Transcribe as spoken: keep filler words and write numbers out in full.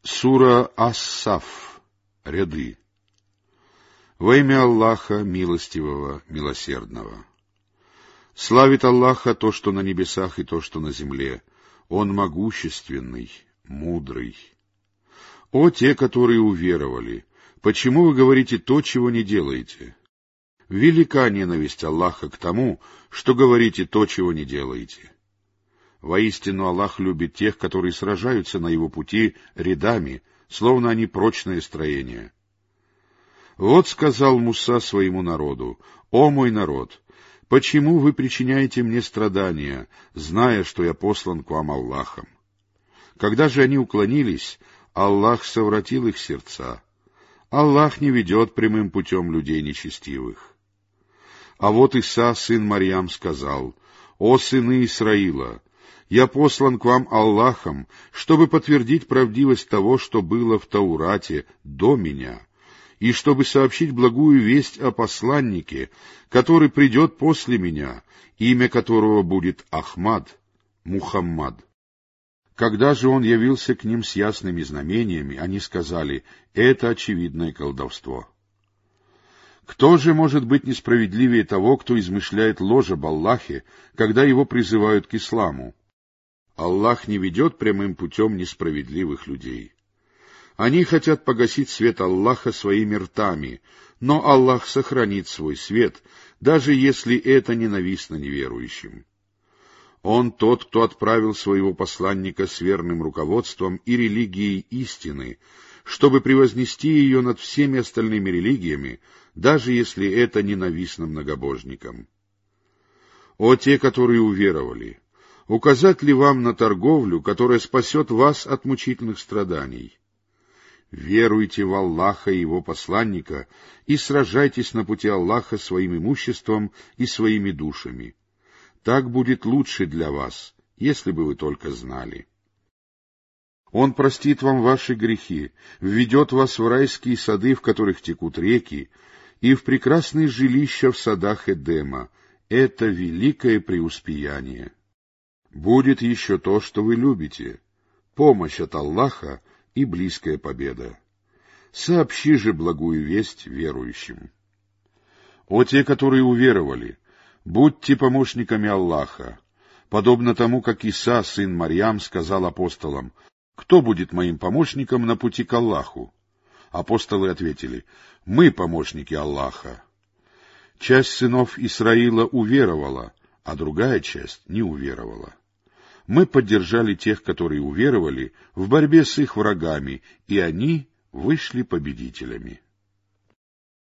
Сура Ас-Саф. Ряды. Во имя Аллаха, милостивого, милосердного. Славит Аллаха то, что на небесах, и то, что на земле. Он могущественный, мудрый. О те, которые уверовали! Почему вы говорите то, чего не делаете? Велика ненависть Аллаха к тому, что говорите то, чего не делаете. Воистину Аллах любит тех, которые сражаются на Его пути рядами, словно они прочное строение. Вот сказал Муса своему народу: «О мой народ, почему вы причиняете мне страдания, зная, что я послан к вам Аллахом?» Когда же они уклонились, Аллах совратил их сердца. Аллах не ведет прямым путем людей нечестивых. А вот Иса, сын Марьям, сказал: «О сыны Исраила! Я послан к вам Аллахом, чтобы подтвердить правдивость того, что было в Таурате до меня, и чтобы сообщить благую весть о посланнике, который придет после меня, имя которого будет Ахмад, Мухаммад». Когда же он явился к ним с ясными знамениями, они сказали: «Это очевидное колдовство». Кто же может быть несправедливее того, кто измышляет ложь об Аллахе, когда его призывают к исламу? Аллах не ведет прямым путем несправедливых людей. Они хотят погасить свет Аллаха своими ртами, но Аллах сохранит свой свет, даже если это ненавистно неверующим. Он тот, кто отправил своего посланника с верным руководством и религией истины, чтобы превознести ее над всеми остальными религиями, даже если это ненавистно многобожникам. О те, которые уверовали! Указать ли вам на торговлю, которая спасет вас от мучительных страданий? Веруйте в Аллаха и Его посланника и сражайтесь на пути Аллаха своим имуществом и своими душами. Так будет лучше для вас, если бы вы только знали. Он простит вам ваши грехи, введет вас в райские сады, в которых текут реки, и в прекрасные жилища в садах Эдема. Это великое преуспеяние. Будет еще то, что вы любите, помощь от Аллаха и близкая победа. Сообщи же благую весть верующим. О те, которые уверовали! Будьте помощниками Аллаха, подобно тому, как Иса, сын Марьям, сказал апостолам: «Кто будет моим помощником на пути к Аллаху?» Апостолы ответили: «Мы помощники Аллаха». Часть сынов Исраила уверовала, а другая часть не уверовала. Мы поддержали тех, которые уверовали, в борьбе с их врагами, и они вышли победителями.